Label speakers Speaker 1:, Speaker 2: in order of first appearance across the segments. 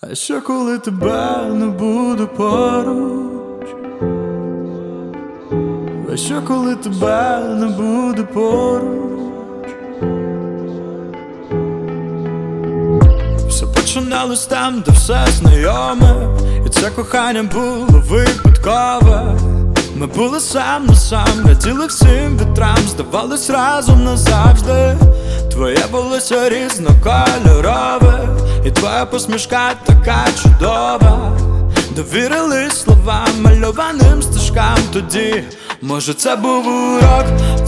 Speaker 1: А що коли тебе не буде поруч? А що коли тебе не буде поруч? Все починалось там, де все знайоме, і це кохання було випадкове. Ми були сам на сам, раділи всім вітрам, здавались разом назавжди. Твоє волосся різнокольорове, і твоя посмішка така чудова. Довірились словам, мальованим стежкам тоді. Може це був урок,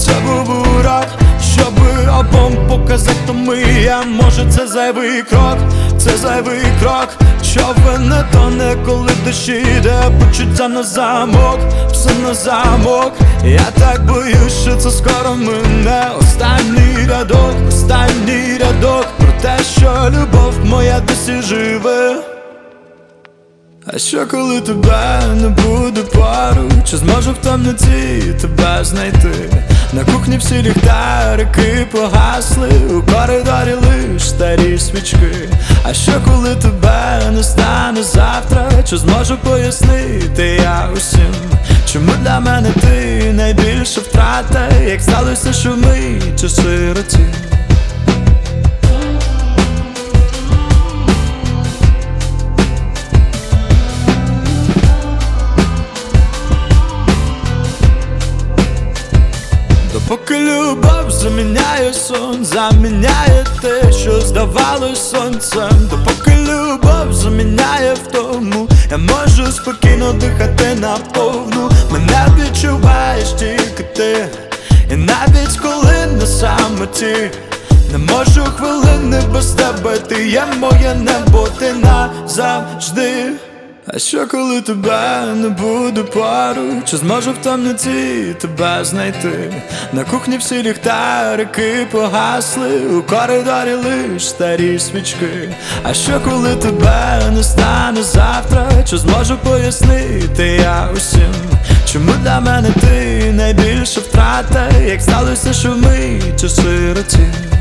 Speaker 1: щоби обом показати, хто ми є. Може це зайвий крок, що не тоне, коли дощ іде. Почуття на замок, все на замок. Я так боюсь, що це скоро мине. Останній рядок про те, що любов моя досі живе. А що коли тебе не буде поруч? Чи зможу в темноті тебе знайти? На кухні всі ліхтарики погасли, у коридорі лиш старі свічки. А що коли тебе не стане завтра? Чи зможу пояснити я усім, чому для мене ти найбільша втрата? Як сталося, що ми чи сироті? Поки любов заміняє сон, заміняє те, що здавалось сонцем. Допоки любов заміняє втому, я можу спокійно дихати наповну. Мене відчуваєш тільки ти, і навіть коли на самоті не можу хвилини без тебе. Ти є моє небо, ти назавжди. А що коли тебе не буде поруч? Чи зможу в темноті тебе знайти? На кухні всі ліхтарики погасли, у коридорі лиш старі свічки. А що коли тебе не стане завтра? Чи зможу пояснити я усім, чому для мене ти найбільша втрата? Як сталося, що ми чи сироті?